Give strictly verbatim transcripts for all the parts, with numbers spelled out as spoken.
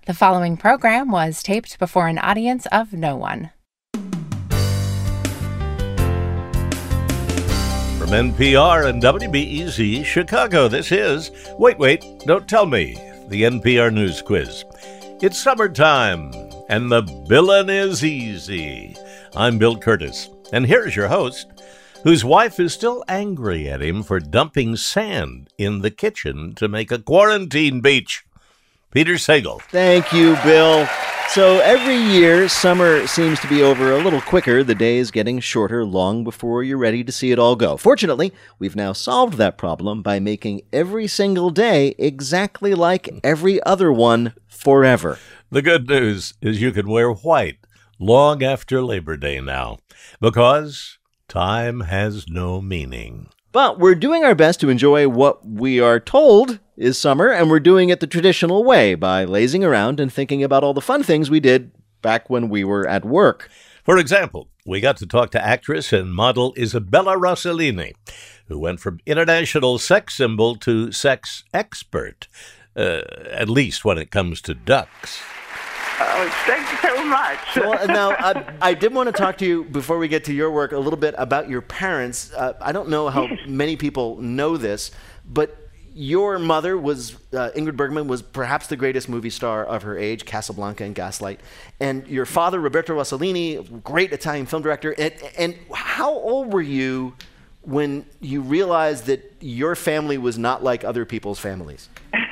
The following program was taped before an audience of no one. From N P R and W B E Z Chicago, this is Wait, Wait, Don't Tell Me, the N P R News Quiz. It's summertime, and the billin' is easy. I'm Bill Curtis, and here's your host, whose wife is still angry at him for dumping sand in the kitchen to make a quarantine beach. Peter Sagal. Thank you, Bill. So every year, summer seems to be over a little quicker, the days getting shorter long before you're ready to see it all go. Fortunately, we've now solved that problem by making every single day exactly like every other one forever. The good news is you can wear white long after Labor Day now, because time has no meaning. But we're doing our best to enjoy what we are told is summer, and we're doing it the traditional way by lazing around and thinking about all the fun things we did back when we were at work. For example, we got to talk to actress and model Isabella Rossellini, who went from international sex symbol to sex expert, uh, at least when it comes to ducks. Oh, thank you so much. Well, now, I, I did want to talk to you, before we get to your work, a little bit about your parents. Uh, I don't know how many people know this, but your mother was, uh, Ingrid Bergman, was perhaps the greatest movie star of her age, Casablanca and Gaslight. And your father, Roberto Rossellini, great Italian film director. And, and how old were you when you realized that your family was not like other people's families?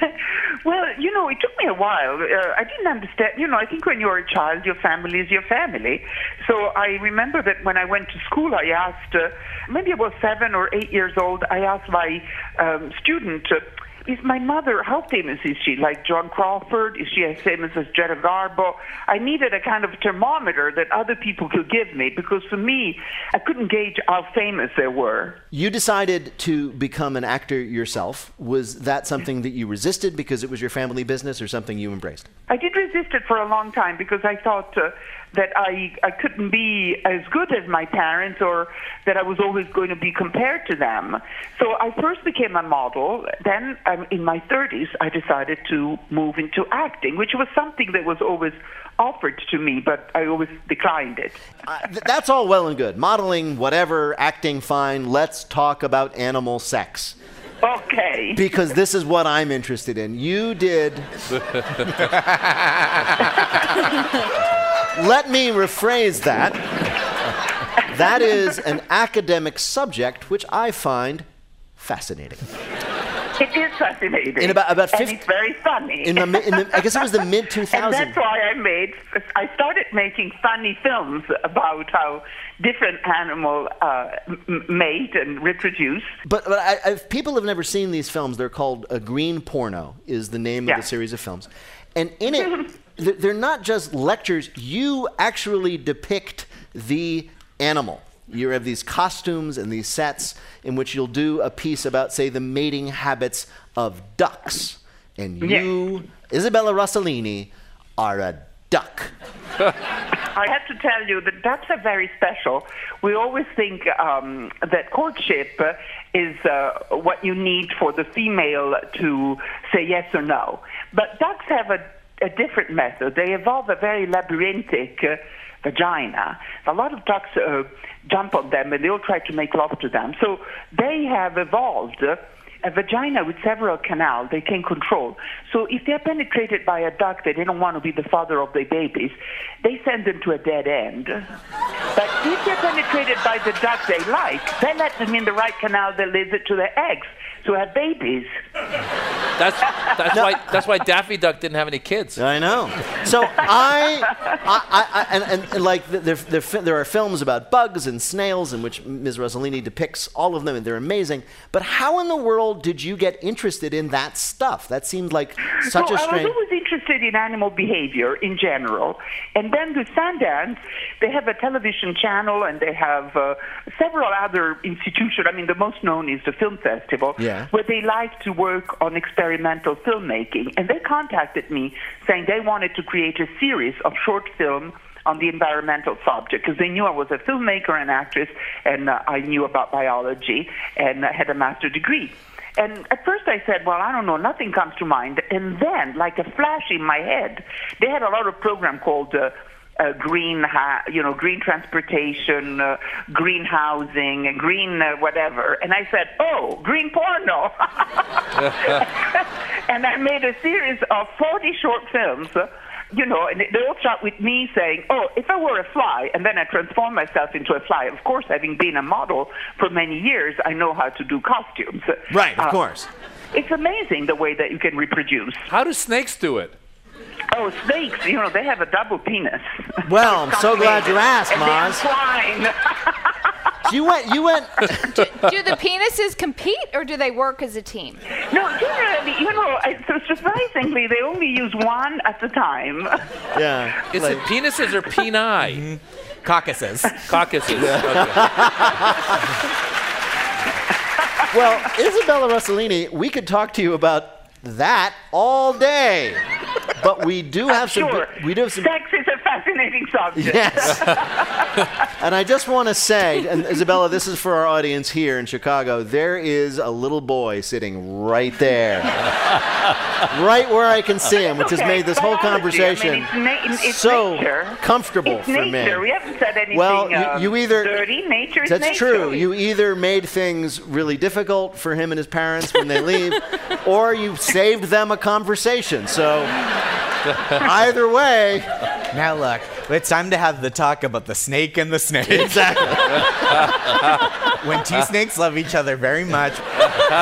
Well, you know, it took me a while. Uh, I didn't understand. You know, I think when you're a child, your family is your family. So I remember that when I went to school, I asked, uh, maybe I was seven or eight years old, I asked my um, student, uh, is my mother, how famous is she? Like Joan Crawford? Is she as famous as Greta Garbo? I needed a kind of thermometer that other people could give me, because for me, I couldn't gauge how famous they were. You decided to become an actor yourself. Was that something that you resisted because it was your family business, or something you embraced? I did resist it for a long time because I thought uh, that I, I couldn't be as good as my parents, or that I was always going to be compared to them. So I first became a model. Then um, in my thirties, I decided to move into acting, which was something that was always offered to me, but I always declined it. uh, th- that's all well and good. Modeling, whatever, acting, fine. Let's talk about animal sex. Okay. Because this is what I'm interested in. You did... Let me rephrase that. That is an academic subject which I find fascinating. It is fascinating. In about, about and fifty, it's very funny. In the, in the, I guess it was the mid two thousands. And that's why I made, I started making funny films about how different animals uh, m- mate and reproduce. But, but I, if people have never seen these films, they're called A Green Porno, is the name yeah. of the series of films. And in it, they're not just lectures. You actually depict the animal. You have these costumes and these sets in which you'll do a piece about, say, the mating habits of ducks. And you, yeah. Isabella Rossellini, are a duck. I have to tell you that ducks are very special. We always think um, that courtship is uh, what you need for the female to say yes or no. But ducks have a, a different method. They evolve a very labyrinthic uh, vagina. A lot of ducks uh, jump on them and they all try to make love to them. So they have evolved uh, a vagina with several canals they can control. So if they're penetrated by a duck that they don't want to be the father of their babies, they send them to a dead end. But if they're penetrated by the duck they like, they let them in the right canal that leads it to their eggs to have babies. That's that's no. why that's why Daffy Duck didn't have any kids. I know. So I, I, I and, and, and like there, there, there are films about bugs and snails in which Miz Rossellini depicts all of them, and they're amazing. But how in the world did you get interested in that stuff? That seemed like such well, a strange. I was always interested in animal behavior in general, and then with Sundance, they have a television channel and they have uh, several other institutions. I mean, the most known is the Film Festival. Yeah. Where they like to work on experimental filmmaking. And they contacted me saying they wanted to create a series of short film on the environmental subject, because they knew I was a filmmaker and actress, and uh, I knew about biology and uh, had a master's degree. And at first I said, well, I don't know, nothing comes to mind. And then, like a flash in my head, they had a lot of program called uh, uh, green, ha- you know, green transportation, uh, green housing, and green uh, whatever. And I said, oh, green porno. And I made a series of forty short films. Uh, You know, and they all start with me saying, oh, if I were a fly, and then I transform myself into a fly. Of course, having been a model for many years, I know how to do costumes. Right, of Uh, course. It's amazing the way that you can reproduce. How do snakes do it? Oh, snakes, you know, they have a double penis. Well, I'm so glad you asked, And they're Maz. flying. You went, you went. do, do the penises compete or do they work as a team? No, generally, you know, I- so surprisingly, they only use one at a time. Yeah. Is like- it penises or peni? Caucuses. Caucuses. Okay. Well, Isabella Rossellini, we could talk to you about that all day, but we do have some. Sure. We do have some. Sex is a fascinating subject. Yes. And I just want to say, and Isabella, this is for our audience here in Chicago, there is a little boy sitting right there. Right where I can see him, which has Okay, made this whole biology, I mean, conversation it's na- it's so nature. comfortable It's for nature. me. We haven't said anything Well, you, um, you either dirty. Nature is that's nature. true. You either made things really difficult for him and his parents when they leave, or you saved them a conversation. So either way, Now look, it's time to have the talk about the snake and the snake. exactly. When two snakes love each other very much. Am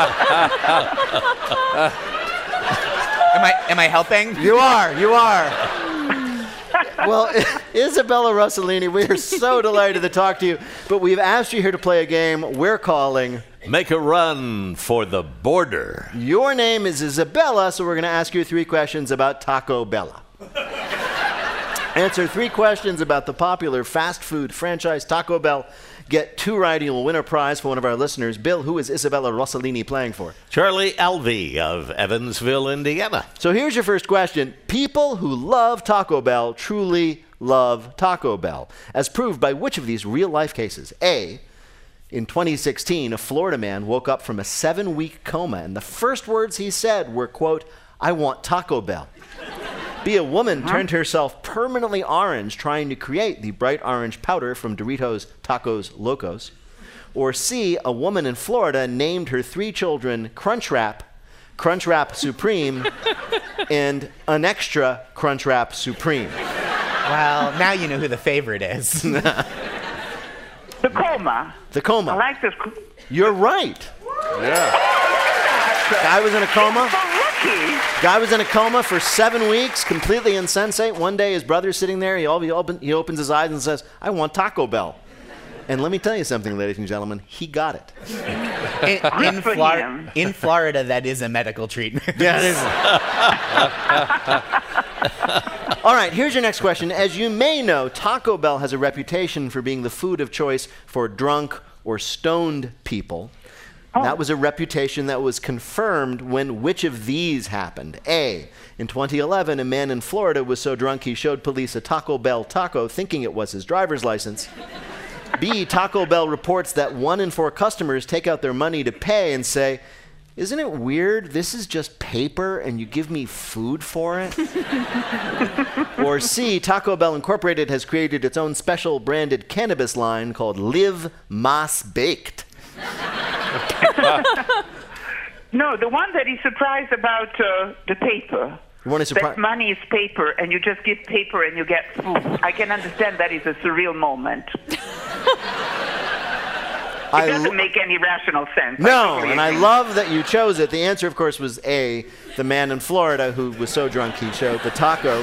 I am I helping? You are. You are. Well, Isabella Rossellini, we are so delighted to talk to you, but we've asked you here to play a game we're calling Make a Run for the Border. Your Name is Isabella, so we're going to ask you three questions about Taco Bella. Answer three questions about the popular fast food franchise Taco Bell. Get two right, you'll win a prize for one of our listeners. Bill, who is Isabella Rossellini playing for? Charlie Alvey of Evansville, Indiana. So here's your first question. People who love Taco Bell truly love Taco Bell, as proved by which of these real-life cases? A, in twenty sixteen, a Florida man woke up from a seven-week coma, and the first words he said were, quote, I want Taco Bell. B, a woman turned herself permanently orange trying to create the bright orange powder from Doritos Tacos Locos. Or C, a woman in Florida named her three children Crunchwrap, Crunchwrap Supreme, and an extra Crunchwrap Supreme. Well, now you know who the favorite is. The coma. The coma. I like this. You're right. Yeah. Guy was in a coma. So lucky. Guy was in a coma for seven weeks, completely insensate. One day his brother's sitting there. He, all, he, open, he opens his eyes and says, I want Taco Bell. And let me tell you something, ladies and gentlemen. He got it. In, in, for Flor- him. in Florida, that is a medical treatment. Yeah, it is. All right, here's your next question. As you may know, Taco Bell has a reputation for being the food of choice for drunk or stoned people. Oh. That was a reputation that was confirmed when which of these happened? A, in twenty eleven, a man in Florida was so drunk he showed police a Taco Bell taco thinking it was his driver's license. B, Taco Bell reports that one in four customers take out their money to pay and say, isn't it weird? This is just paper and you give me food for it? Or C, Taco Bell Incorporated has created its own special branded cannabis line called Live Mas Baked. No, the one that is surprised about uh, the paper. You want to That surprise? money is paper, and you just give paper and you get food. I can understand that is a surreal moment. It I doesn't lo- make any rational sense. No, totally and I agree. love that you chose it. The answer, of course, was A, the man in Florida who was so drunk he showed the taco.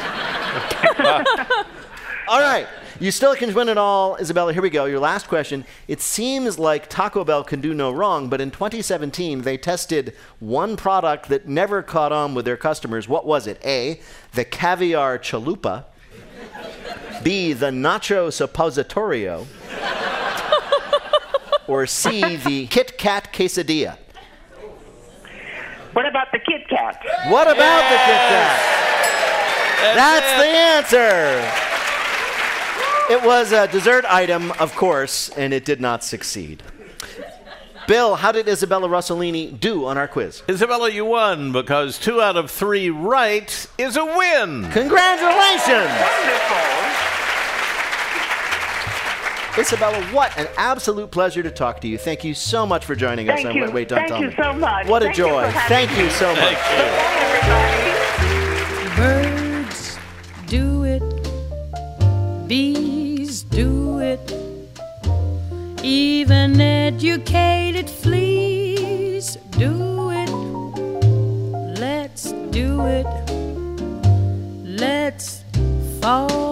All right. You still can win it all, Isabella. Here we go. Your last question. It seems like Taco Bell can do no wrong, but in twenty seventeen, they tested one product that never caught on with their customers. What was it? A, the caviar chalupa. B, the nacho suppositorio. Or C, the Kit Kat quesadilla. What about the Kit Kat? What about the Kit Kat? That's the answer. It was a dessert item, of course, and it did not succeed. Bill, how did Isabella Rossellini do on our quiz? Isabella, you won because two out of three right is a win. Congratulations! Wonderful. Isabella, what an absolute pleasure to talk to you. Thank you so much for joining us Thank on you. Wait, Wait, Don't Thank Tell you Me. so much. What a Thank you joy. for having Thank me. you so much. Bye, everybody. Birds do it, bees do it, even educated fleas do it. Let's do it, let's fall